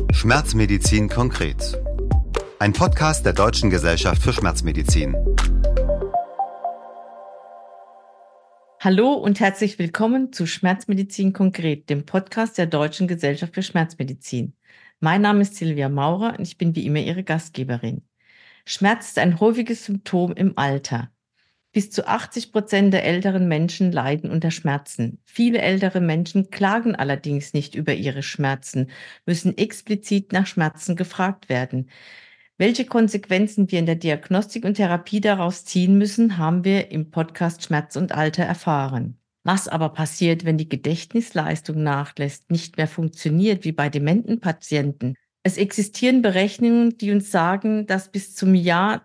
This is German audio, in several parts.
Schmerzmedizin konkret. Ein Podcast der Deutschen Gesellschaft für Schmerzmedizin. Hallo und herzlich willkommen zu Schmerzmedizin konkret, dem Podcast der Deutschen Gesellschaft für Schmerzmedizin. Mein Name ist Silvia Maurer und ich bin wie immer Ihre Gastgeberin. Schmerz ist ein häufiges Symptom im Alter. Bis zu 80% der älteren Menschen leiden unter Schmerzen. Viele ältere Menschen klagen allerdings nicht über ihre Schmerzen, müssen explizit nach Schmerzen gefragt werden. Welche Konsequenzen wir in der Diagnostik und Therapie daraus ziehen müssen, haben wir im Podcast Schmerz und Alter erfahren. Was aber passiert, wenn die Gedächtnisleistung nachlässt, nicht mehr funktioniert wie bei dementen Patienten? Es existieren Berechnungen, die uns sagen, dass bis zum Jahr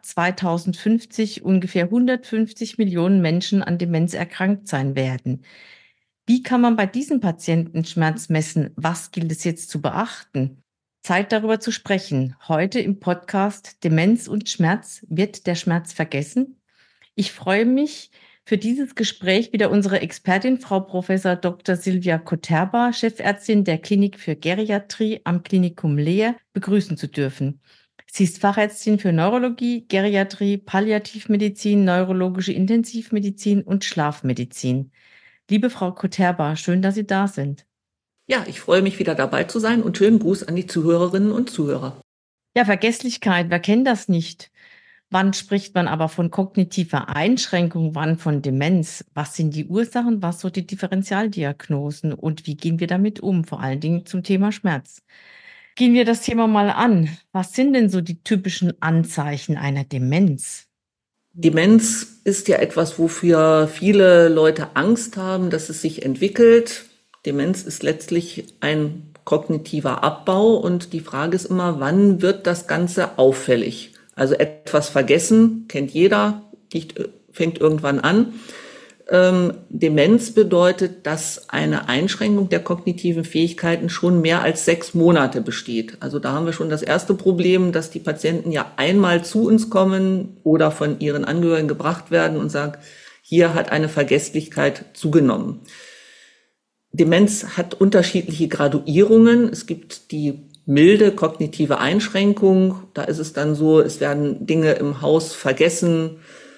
2050 ungefähr 150 Millionen Menschen an Demenz erkrankt sein werden. Wie kann man bei diesen Patienten Schmerz messen? Was gilt es jetzt zu beachten? Zeit darüber zu sprechen. Heute im Podcast Demenz und Schmerz. Wird der Schmerz vergessen? Ich freue mich, für dieses Gespräch wieder unsere Expertin, Frau Professor Dr. Silvia Koterba, Chefärztin der Klinik für Geriatrie am Klinikum Leer, begrüßen zu dürfen. Sie ist Fachärztin für Neurologie, Geriatrie, Palliativmedizin, neurologische Intensivmedizin und Schlafmedizin. Liebe Frau Koterba, schön, dass Sie da sind. Ja, ich freue mich, wieder dabei zu sein und schönen Gruß an die Zuhörerinnen und Zuhörer. Ja, Vergesslichkeit, wer kennt das nicht? Wann spricht man aber von kognitiver Einschränkung, wann von Demenz? Was sind die Ursachen, was so die Differentialdiagnosen und wie gehen wir damit um, vor allen Dingen zum Thema Schmerz? Gehen wir das Thema mal an. Was sind denn so die typischen Anzeichen einer Demenz? Demenz ist ja etwas, wofür viele Leute Angst haben, dass es sich entwickelt. Demenz ist letztlich ein kognitiver Abbau und die Frage ist immer, wann wird das Ganze auffällig? Also etwas vergessen, kennt jeder, fängt irgendwann an. Demenz bedeutet, dass eine Einschränkung der kognitiven Fähigkeiten schon mehr als 6 Monate besteht. Also da haben wir schon das erste Problem, dass die Patienten ja einmal zu uns kommen oder von ihren Angehörigen gebracht werden und sagen, hier hat eine Vergesslichkeit zugenommen. Demenz hat unterschiedliche Graduierungen. Es gibt die milde kognitive Einschränkung. Da ist es dann so, es werden Dinge im Haus vergessen.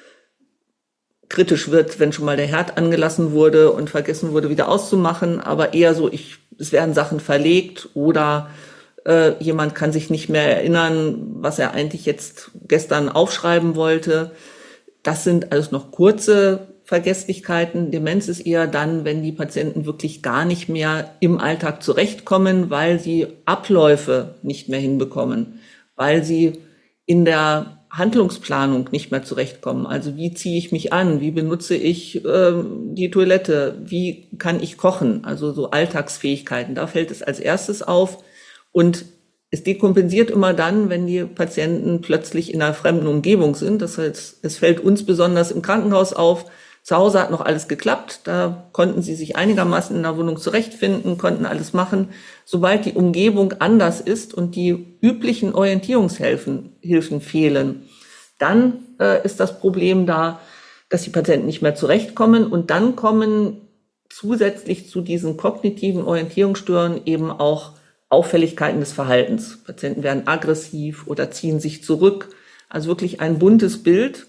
Kritisch wird, wenn schon mal der Herd angelassen wurde und vergessen wurde, wieder auszumachen. Aber eher so, es werden Sachen verlegt oder jemand kann sich nicht mehr erinnern, was er eigentlich jetzt gestern aufschreiben wollte. Das sind alles noch kurze Vergesslichkeiten. Demenz ist eher dann, wenn die Patienten wirklich gar nicht mehr im Alltag zurechtkommen, weil sie Abläufe nicht mehr hinbekommen, weil sie in der Handlungsplanung nicht mehr zurechtkommen. Also wie ziehe ich mich an? Wie benutze ich die Toilette? Wie kann ich kochen? Also so Alltagsfähigkeiten. Da fällt es als erstes auf. Und es dekompensiert immer dann, wenn die Patienten plötzlich in einer fremden Umgebung sind. Das heißt, es fällt uns besonders im Krankenhaus auf. Zu Hause hat noch alles geklappt, da konnten sie sich einigermaßen in der Wohnung zurechtfinden, konnten alles machen. Sobald die Umgebung anders ist und die üblichen Orientierungshilfen fehlen, dann ist das Problem da, dass die Patienten nicht mehr zurechtkommen und dann kommen zusätzlich zu diesen kognitiven Orientierungsstörungen eben auch Auffälligkeiten des Verhaltens. Patienten werden aggressiv oder ziehen sich zurück, also wirklich ein buntes Bild,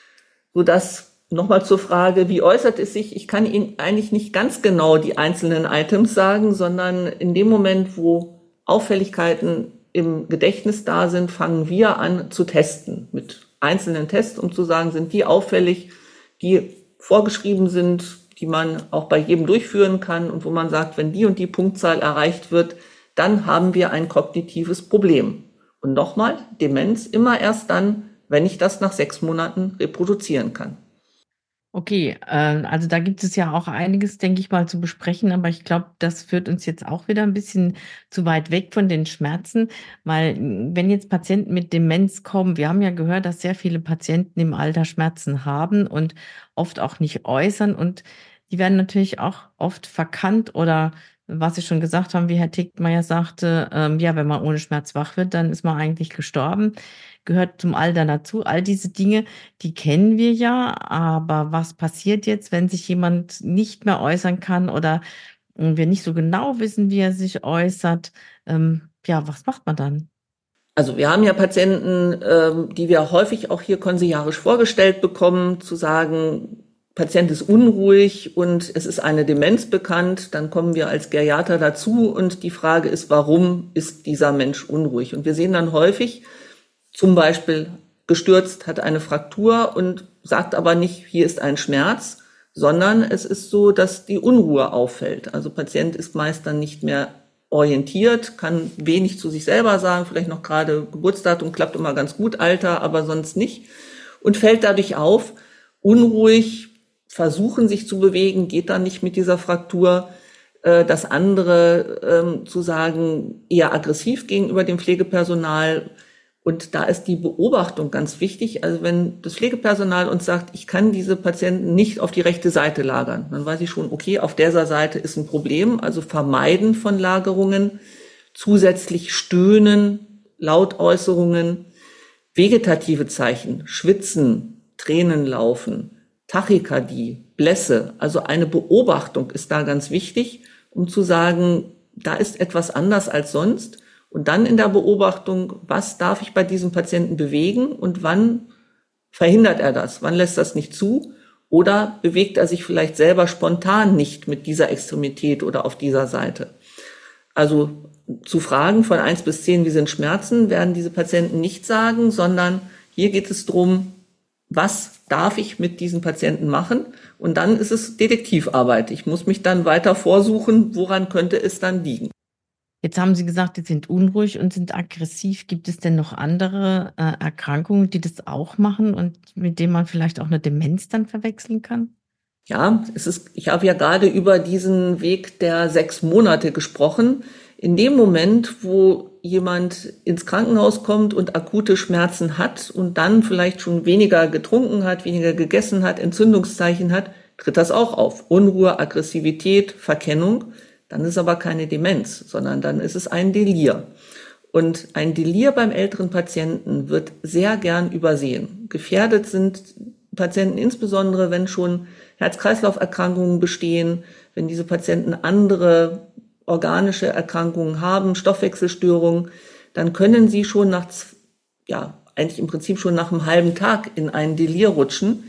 sodass nochmal zur Frage, wie äußert es sich? Ich kann Ihnen eigentlich nicht ganz genau die einzelnen Items sagen, sondern in dem Moment, wo Auffälligkeiten im Gedächtnis da sind, fangen wir an zu testen mit einzelnen Tests, um zu sagen, sind die auffällig, die vorgeschrieben sind, die man auch bei jedem durchführen kann und wo man sagt, wenn die und die Punktzahl erreicht wird, dann haben wir ein kognitives Problem. Und nochmal, Demenz immer erst dann, wenn ich das nach 6 Monaten reproduzieren kann. Okay, also da gibt es ja auch einiges, denke ich mal, zu besprechen, aber ich glaube, das führt uns jetzt auch wieder ein bisschen zu weit weg von den Schmerzen, weil wenn jetzt Patienten mit Demenz kommen, wir haben ja gehört, dass sehr viele Patienten im Alter Schmerzen haben und oft auch nicht äußern und die werden natürlich auch oft verkannt oder was Sie schon gesagt haben, wie Herr Tickmeier sagte, ja, wenn man ohne Schmerz wach wird, dann ist man eigentlich gestorben, gehört zum Alter dazu. All diese Dinge, die kennen wir ja, aber was passiert jetzt, wenn sich jemand nicht mehr äußern kann oder wir nicht so genau wissen, wie er sich äußert? ja, was macht man dann? Also wir haben ja Patienten, die wir häufig auch hier konsiliarisch vorgestellt bekommen, zu sagen, Patient ist unruhig und es ist eine Demenz bekannt, dann kommen wir als Geriater dazu und die Frage ist, warum ist dieser Mensch unruhig? Und wir sehen dann häufig, zum Beispiel gestürzt, hat eine Fraktur und sagt aber nicht, hier ist ein Schmerz, sondern es ist so, dass die Unruhe auffällt. Also Patient ist meist dann nicht mehr orientiert, kann wenig zu sich selber sagen, vielleicht noch gerade Geburtsdatum klappt immer ganz gut, Alter, aber sonst nicht und fällt dadurch auf, unruhig, versuchen sich zu bewegen, geht dann nicht mit dieser Fraktur. Das andere zu sagen, eher aggressiv gegenüber dem Pflegepersonal. Und da ist die Beobachtung ganz wichtig. Also wenn das Pflegepersonal uns sagt, ich kann diese Patienten nicht auf die rechte Seite lagern, dann weiß ich schon, okay, auf dieser Seite ist ein Problem. Also Vermeiden von Lagerungen, zusätzlich Stöhnen, Lautäußerungen, vegetative Zeichen, Schwitzen, Tränen laufen, Tachykardie, Blässe. Also eine Beobachtung ist da ganz wichtig, um zu sagen, da ist etwas anders als sonst. Und dann in der Beobachtung, was darf ich bei diesem Patienten bewegen und wann verhindert er das? Wann lässt das nicht zu? Oder bewegt er sich vielleicht selber spontan nicht mit dieser Extremität oder auf dieser Seite? Also zu Fragen von 1 bis 10, wie sind Schmerzen, werden diese Patienten nicht sagen, sondern hier geht es darum, was darf ich mit diesen Patienten machen? Und dann ist es Detektivarbeit. Ich muss mich dann weiter vorsuchen, woran könnte es dann liegen. Jetzt haben Sie gesagt, die sind unruhig und sind aggressiv. Gibt es denn noch andere Erkrankungen, die das auch machen und mit denen man vielleicht auch eine Demenz dann verwechseln kann? Ja, ich habe ja gerade über diesen Weg der 6 Monate gesprochen. In dem Moment, wo jemand ins Krankenhaus kommt und akute Schmerzen hat und dann vielleicht schon weniger getrunken hat, weniger gegessen hat, Entzündungszeichen hat, tritt das auch auf. Unruhe, Aggressivität, Verkennung. Dann ist aber keine Demenz, sondern dann ist es ein Delir. Und ein Delir beim älteren Patienten wird sehr gern übersehen. Gefährdet sind Patienten insbesondere, wenn schon Herz-Kreislauf-Erkrankungen bestehen, wenn diese Patienten andere organische Erkrankungen haben, Stoffwechselstörungen, dann können sie schon eigentlich im Prinzip schon nach einem halben Tag in einen Delir rutschen,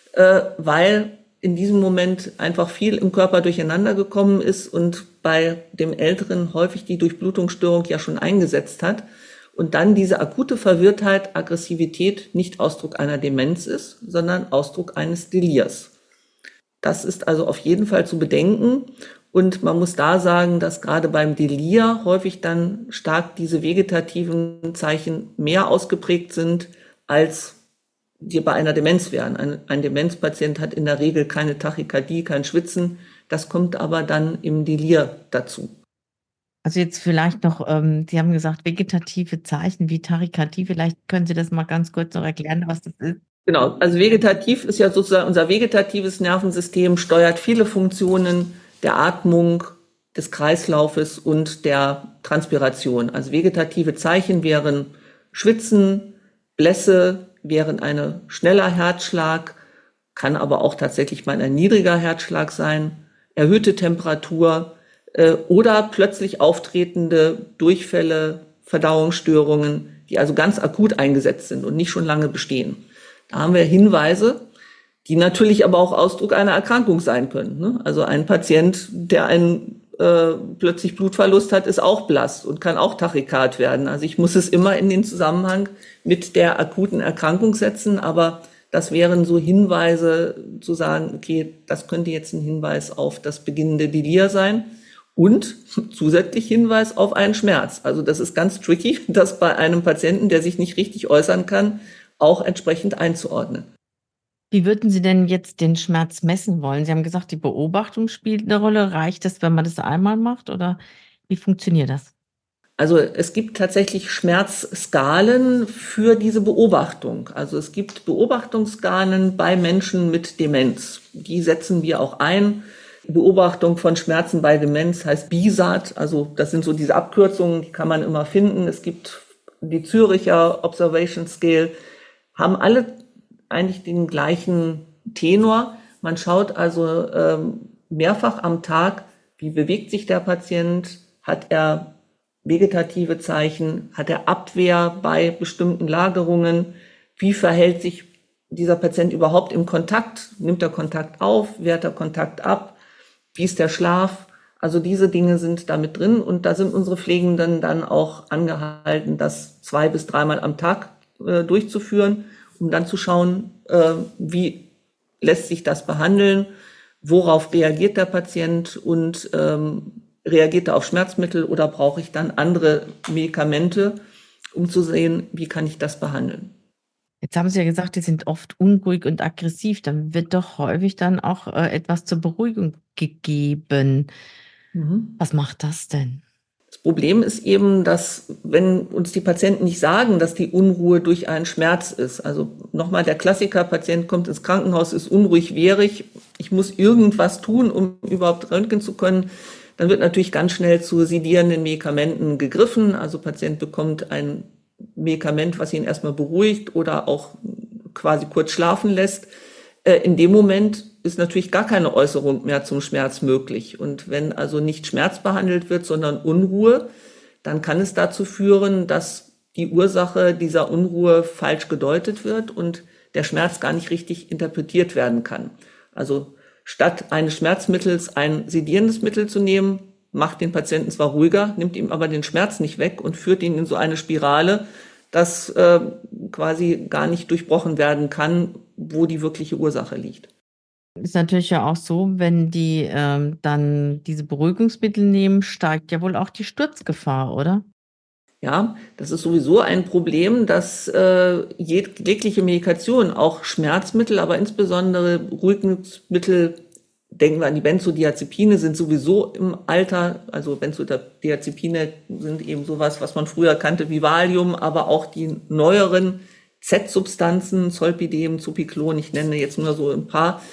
weil in diesem Moment einfach viel im Körper durcheinander gekommen ist und bei dem Älteren häufig die Durchblutungsstörung ja schon eingesetzt hat und dann diese akute Verwirrtheit, Aggressivität nicht Ausdruck einer Demenz ist, sondern Ausdruck eines Delirs. Das ist also auf jeden Fall zu bedenken und man muss da sagen, dass gerade beim Delir häufig dann stark diese vegetativen Zeichen mehr ausgeprägt sind als die bei einer Demenz wären. Ein Demenzpatient hat in der Regel keine Tachykardie, kein Schwitzen. Das kommt aber dann im Delir dazu. Also jetzt vielleicht noch, Sie haben gesagt, vegetative Zeichen wie Tachykardie. Vielleicht können Sie das mal ganz kurz noch erklären, was das ist. Genau, also vegetativ ist ja sozusagen unser vegetatives Nervensystem, steuert viele Funktionen der Atmung, des Kreislaufes und der Transpiration. Also vegetative Zeichen wären Schwitzen, Blässe, wären ein schneller Herzschlag, kann aber auch tatsächlich mal ein niedriger Herzschlag sein, erhöhte Temperatur oder plötzlich auftretende Durchfälle, Verdauungsstörungen, die also ganz akut eingesetzt sind und nicht schon lange bestehen. Da haben wir Hinweise, die natürlich aber auch Ausdruck einer Erkrankung sein können. Ne? Also ein Patient, der plötzlich Blutverlust hat, ist auch blass und kann auch Tachykard werden. Also ich muss es immer in den Zusammenhang mit der akuten Erkrankung setzen, aber das wären so Hinweise zu sagen, okay, das könnte jetzt ein Hinweis auf das beginnende Delir sein und zusätzlich Hinweis auf einen Schmerz. Also das ist ganz tricky, das bei einem Patienten, der sich nicht richtig äußern kann, auch entsprechend einzuordnen. Wie würden Sie denn jetzt den Schmerz messen wollen? Sie haben gesagt, die Beobachtung spielt eine Rolle. Reicht es, wenn man das einmal macht oder wie funktioniert das? Also es gibt tatsächlich Schmerzskalen für diese Beobachtung. Also es gibt Beobachtungsskalen bei Menschen mit Demenz. Die setzen wir auch ein. Beobachtung von Schmerzen bei Demenz heißt BISAT. Also das sind so diese Abkürzungen, die kann man immer finden. Es gibt die Züricher Observation Scale, haben alle eigentlich den gleichen Tenor. Man schaut also mehrfach am Tag, wie bewegt sich der Patient, hat er vegetative Zeichen? Hat er Abwehr bei bestimmten Lagerungen? Wie verhält sich dieser Patient überhaupt im Kontakt? Nimmt er Kontakt auf? Wehrt er Kontakt ab? Wie ist der Schlaf? Also diese Dinge sind da mit drin und da sind unsere Pflegenden dann auch angehalten, das 2 bis 3 Mal am Tag durchzuführen, um dann zu schauen, wie lässt sich das behandeln, worauf reagiert der Patient und reagiert er auf Schmerzmittel oder brauche ich dann andere Medikamente, um zu sehen, wie kann ich das behandeln. Jetzt haben Sie ja gesagt, die sind oft unruhig und aggressiv. Dann wird doch häufig dann auch etwas zur Beruhigung gegeben. Was macht das denn? Das Problem ist eben, dass wenn uns die Patienten nicht sagen, dass die Unruhe durch einen Schmerz ist, also nochmal der Klassiker, Patient kommt ins Krankenhaus, ist unruhig, wehrig, ich muss irgendwas tun, um überhaupt röntgen zu können, dann wird natürlich ganz schnell zu sedierenden Medikamenten gegriffen. Also Patient bekommt ein Medikament, was ihn erstmal beruhigt oder auch quasi kurz schlafen lässt. In dem Moment ist natürlich gar keine Äußerung mehr zum Schmerz möglich. Und wenn also nicht Schmerz behandelt wird, sondern Unruhe, dann kann es dazu führen, dass die Ursache dieser Unruhe falsch gedeutet wird und der Schmerz gar nicht richtig interpretiert werden kann. Also statt eines Schmerzmittels ein sedierendes Mittel zu nehmen, macht den Patienten zwar ruhiger, nimmt ihm aber den Schmerz nicht weg und führt ihn in so eine Spirale, dass quasi gar nicht durchbrochen werden kann, wo die wirkliche Ursache liegt. Ist natürlich ja auch so, wenn die dann diese Beruhigungsmittel nehmen, steigt ja wohl auch die Sturzgefahr, oder? Ja, das ist sowieso ein Problem, dass jegliche Medikation, auch Schmerzmittel, aber insbesondere Beruhigungsmittel, denken wir an die Benzodiazepine, sind sowieso im Alter, also Benzodiazepine sind eben sowas, was man früher kannte wie Valium, aber auch die neueren Z-Substanzen, Zolpidem, Zopiclon, ich nenne jetzt nur so ein paar,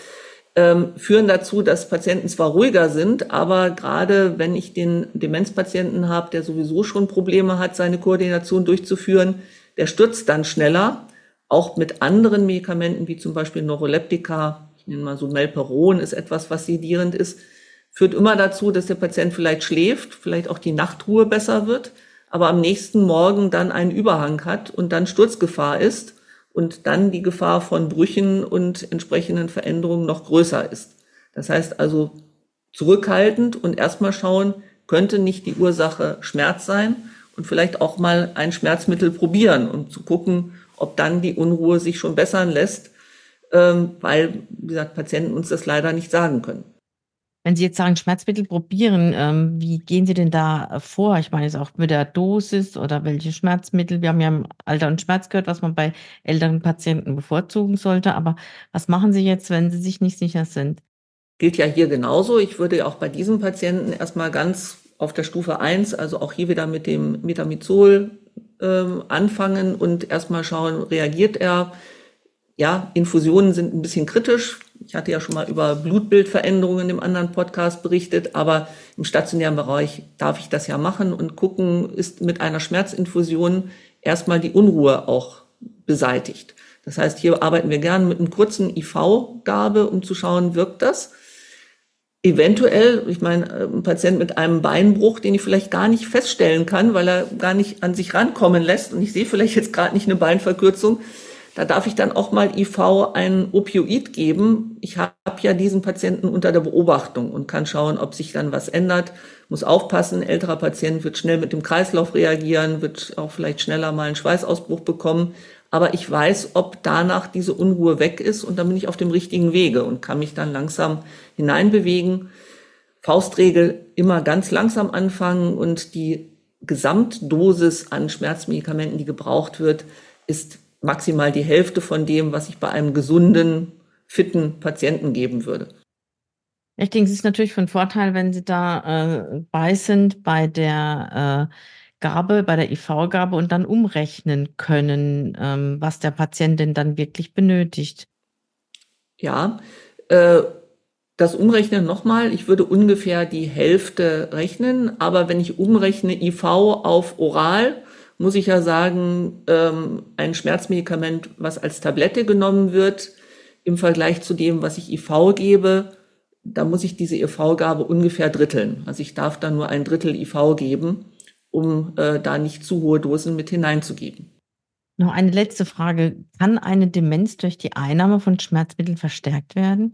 führen dazu, dass Patienten zwar ruhiger sind, aber gerade wenn ich den Demenzpatienten habe, der sowieso schon Probleme hat, seine Koordination durchzuführen, der stürzt dann schneller, auch mit anderen Medikamenten wie zum Beispiel Neuroleptika, ich nenne mal so Melperon ist etwas, was sedierend ist, führt immer dazu, dass der Patient vielleicht schläft, vielleicht auch die Nachtruhe besser wird, aber am nächsten Morgen dann einen Überhang hat und dann Sturzgefahr ist und dann die Gefahr von Brüchen und entsprechenden Veränderungen noch größer ist. Das heißt also zurückhaltend und erstmal schauen, könnte nicht die Ursache Schmerz sein und vielleicht auch mal ein Schmerzmittel probieren, um zu gucken, ob dann die Unruhe sich schon bessern lässt, weil, wie gesagt, Patienten uns das leider nicht sagen können. Wenn Sie jetzt sagen, Schmerzmittel probieren, wie gehen Sie denn da vor? Ich meine jetzt auch mit der Dosis oder welche Schmerzmittel. Wir haben ja im Alter und Schmerz gehört, was man bei älteren Patienten bevorzugen sollte. Aber was machen Sie jetzt, wenn Sie sich nicht sicher sind? Gilt ja hier genauso. Ich würde auch bei diesen Patienten erstmal ganz auf der Stufe 1, also auch hier wieder mit dem Metamizol anfangen und erstmal schauen, reagiert er? Ja, Infusionen sind ein bisschen kritisch. Ich hatte ja schon mal über Blutbildveränderungen im anderen Podcast berichtet, aber im stationären Bereich darf ich das ja machen und gucken, ist mit einer Schmerzinfusion erstmal die Unruhe auch beseitigt. Das heißt, hier arbeiten wir gerne mit einem kurzen IV-Gabe, um zu schauen, wirkt das? Eventuell, ich meine, ein Patient mit einem Beinbruch, den ich vielleicht gar nicht feststellen kann, weil er gar nicht an sich rankommen lässt und ich sehe vielleicht jetzt gerade nicht eine Beinverkürzung, da darf ich dann auch mal IV ein Opioid geben. Ich habe ja diesen Patienten unter der Beobachtung und kann schauen, ob sich dann was ändert. Muss aufpassen, ein älterer Patient wird schnell mit dem Kreislauf reagieren, wird auch vielleicht schneller mal einen Schweißausbruch bekommen. Aber ich weiß, ob danach diese Unruhe weg ist und dann bin ich auf dem richtigen Wege und kann mich dann langsam hineinbewegen. Faustregel, immer ganz langsam anfangen und die Gesamtdosis an Schmerzmedikamenten, die gebraucht wird, ist maximal die Hälfte von dem, was ich bei einem gesunden, fitten Patienten geben würde. Ich denke, es ist natürlich von Vorteil, wenn Sie da bei sind bei der Gabe, bei der IV-Gabe und dann umrechnen können, was der Patient denn dann wirklich benötigt. Ja, das Umrechnen nochmal, ich würde ungefähr die Hälfte rechnen, aber wenn ich umrechne IV auf oral, muss ich ja sagen, ein Schmerzmedikament, was als Tablette genommen wird, im Vergleich zu dem, was ich IV gebe, da muss ich diese IV-Gabe ungefähr dritteln. Also ich darf dann nur ein Drittel IV geben. um da nicht zu hohe Dosen mit hineinzugeben. Noch eine letzte Frage. Kann eine Demenz durch die Einnahme von Schmerzmitteln verstärkt werden?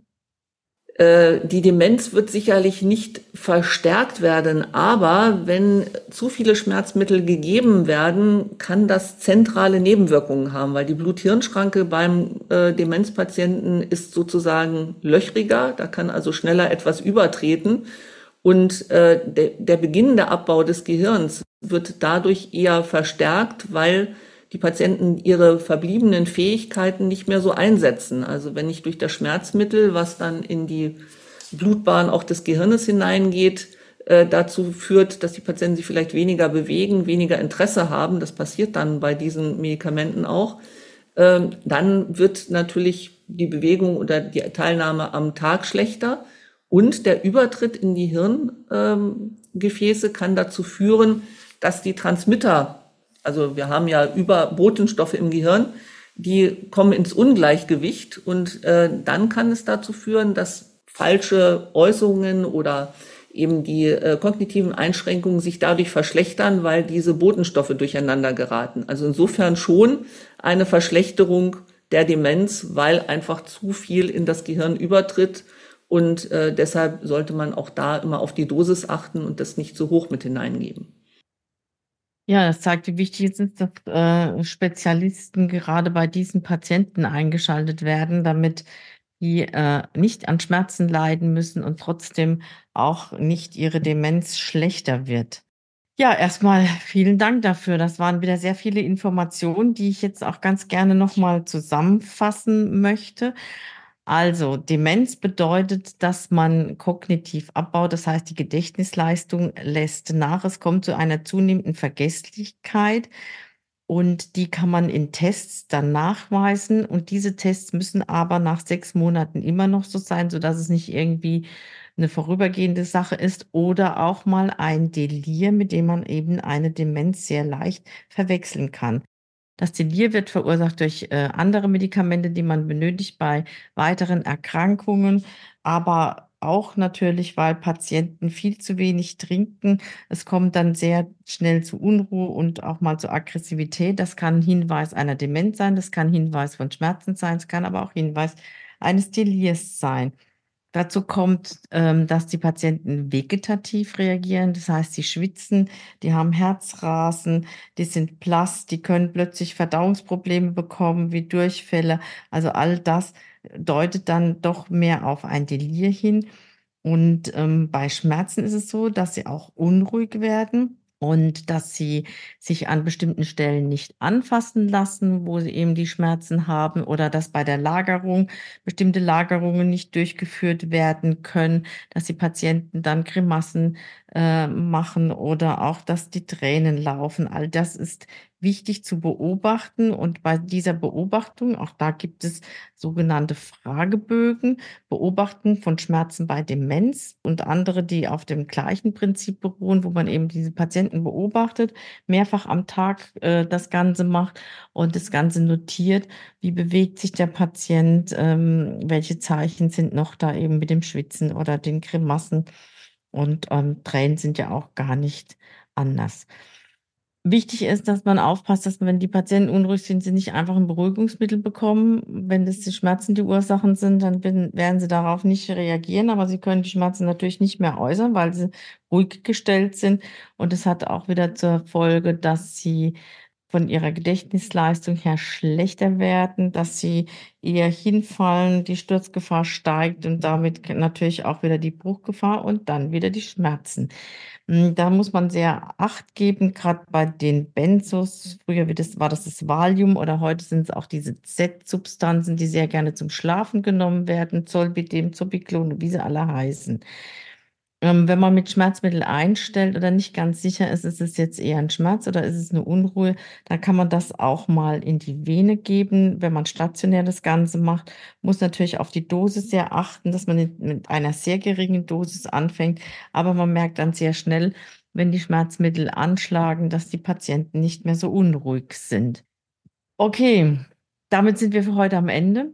Die Demenz wird sicherlich nicht verstärkt werden, aber wenn zu viele Schmerzmittel gegeben werden, kann das zentrale Nebenwirkungen haben, weil die Blut-Hirn-Schranke beim Demenzpatienten ist sozusagen löchriger, da kann also schneller etwas übertreten und der beginnende Abbau des Gehirns wird dadurch eher verstärkt, weil die Patienten ihre verbliebenen Fähigkeiten nicht mehr so einsetzen. Also wenn nicht durch das Schmerzmittel, was dann in die Blutbahn auch des Gehirnes hineingeht, dazu führt, dass die Patienten sich vielleicht weniger bewegen, weniger Interesse haben, das passiert dann bei diesen Medikamenten auch, dann wird natürlich die Bewegung oder die Teilnahme am Tag schlechter und der Übertritt in die Hirngefäße kann dazu führen, dass die Transmitter, also wir haben ja Botenstoffe im Gehirn, die kommen ins Ungleichgewicht und dann kann es dazu führen, dass falsche Äußerungen oder eben die kognitiven Einschränkungen sich dadurch verschlechtern, weil diese Botenstoffe durcheinander geraten. Also insofern schon eine Verschlechterung der Demenz, weil einfach zu viel in das Gehirn übertritt und deshalb sollte man auch da immer auf die Dosis achten und das nicht zu hoch mit hineingeben. Ja, das zeigt, wie wichtig es ist, dass Spezialisten gerade bei diesen Patienten eingeschaltet werden, damit die nicht an Schmerzen leiden müssen und trotzdem auch nicht ihre Demenz schlechter wird. Ja, erstmal vielen Dank dafür. Das waren wieder sehr viele Informationen, die ich jetzt auch ganz gerne nochmal zusammenfassen möchte. Also, Demenz bedeutet, dass man kognitiv abbaut, das heißt, die Gedächtnisleistung lässt nach. Es kommt zu einer zunehmenden Vergesslichkeit und die kann man in Tests dann nachweisen. Und diese Tests müssen aber nach 6 Monaten immer noch so sein, sodass es nicht irgendwie eine vorübergehende Sache ist oder auch mal ein Delir, mit dem man eben eine Demenz sehr leicht verwechseln kann. Das Delir wird verursacht durch andere Medikamente, die man benötigt bei weiteren Erkrankungen, aber auch natürlich, weil Patienten viel zu wenig trinken. Es kommt dann sehr schnell zu Unruhe und auch mal zu Aggressivität. Das kann ein Hinweis einer Demenz sein, das kann ein Hinweis von Schmerzen sein, es kann aber auch Hinweis eines Delirs sein. Dazu kommt, dass die Patienten vegetativ reagieren, das heißt, sie schwitzen, die haben Herzrasen, die sind blass, die können plötzlich Verdauungsprobleme bekommen, wie Durchfälle. Also all das deutet dann doch mehr auf ein Delir hin. Und bei Schmerzen ist es so, dass sie auch unruhig werden und dass sie sich an bestimmten Stellen nicht anfassen lassen, wo sie eben die Schmerzen haben, oder dass bei der Lagerung bestimmte Lagerungen nicht durchgeführt werden können, dass die Patienten dann Grimassen machen oder auch, dass die Tränen laufen. All das ist wichtig zu beobachten und bei dieser Beobachtung, auch da gibt es sogenannte Fragebögen, Beobachten von Schmerzen bei Demenz und andere, die auf dem gleichen Prinzip beruhen, wo man eben diese Patienten beobachtet, mehrfach am Tag das Ganze macht und das Ganze notiert, wie bewegt sich der Patient, welche Zeichen sind noch da eben mit dem Schwitzen oder den Grimassen und Tränen sind ja auch gar nicht anders. Wichtig ist, dass man aufpasst, dass wenn die Patienten unruhig sind, sie nicht einfach ein Beruhigungsmittel bekommen. Wenn das die Schmerzen die Ursachen sind, dann werden sie darauf nicht reagieren, aber sie können die Schmerzen natürlich nicht mehr äußern, weil sie ruhig gestellt sind. Und es hat auch wieder zur Folge, dass sie von ihrer Gedächtnisleistung her schlechter werden, dass sie eher hinfallen, die Sturzgefahr steigt und damit natürlich auch wieder die Bruchgefahr und dann wieder die Schmerzen. Da muss man sehr Acht geben, gerade bei den Benzos. Früher war das Valium oder heute sind es auch diese Z-Substanzen, die sehr gerne zum Schlafen genommen werden, Zolpidem, Zopiclon, wie sie alle heißen. Wenn man mit Schmerzmittel einstellt oder nicht ganz sicher ist, ist es jetzt eher ein Schmerz oder ist es eine Unruhe, dann kann man das auch mal in die Vene geben. Wenn man stationär das Ganze macht, muss natürlich auf die Dosis sehr achten, dass man mit einer sehr geringen Dosis anfängt. Aber man merkt dann sehr schnell, wenn die Schmerzmittel anschlagen, dass die Patienten nicht mehr so unruhig sind. Okay, damit sind wir für heute am Ende.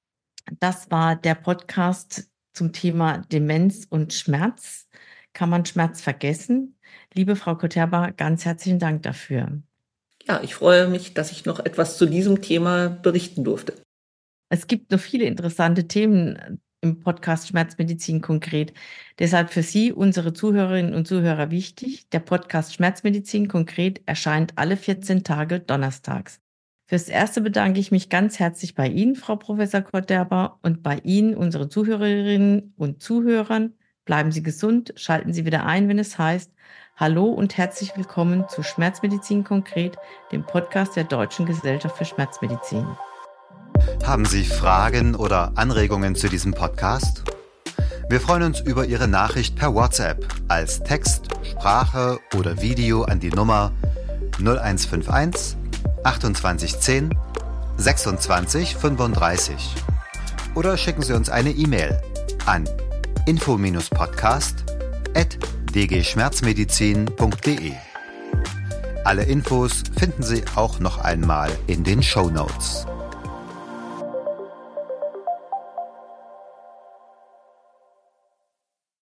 Das war der Podcast zum Thema Demenz und Schmerz. Kann man Schmerz vergessen? Liebe Frau Koterba, ganz herzlichen Dank dafür. Ja, ich freue mich, dass ich noch etwas zu diesem Thema berichten durfte. Es gibt noch viele interessante Themen im Podcast Schmerzmedizin konkret. Deshalb für Sie, unsere Zuhörerinnen und Zuhörer, wichtig: Der Podcast Schmerzmedizin konkret erscheint alle 14 Tage donnerstags. Fürs Erste bedanke ich mich ganz herzlich bei Ihnen, Frau Professor Koterba, und bei Ihnen, unsere Zuhörerinnen und Zuhörern. Bleiben Sie gesund, schalten Sie wieder ein, wenn es heißt: Hallo und herzlich willkommen zu Schmerzmedizin konkret, dem Podcast der Deutschen Gesellschaft für Schmerzmedizin. Haben Sie Fragen oder Anregungen zu diesem Podcast? Wir freuen uns über Ihre Nachricht per WhatsApp als Text, Sprache oder Video an die Nummer 0151 28 10 26 35 oder schicken Sie uns eine E-Mail an info-podcast@dgschmerzmedizin.de. Alle Infos finden Sie auch noch einmal in den Shownotes.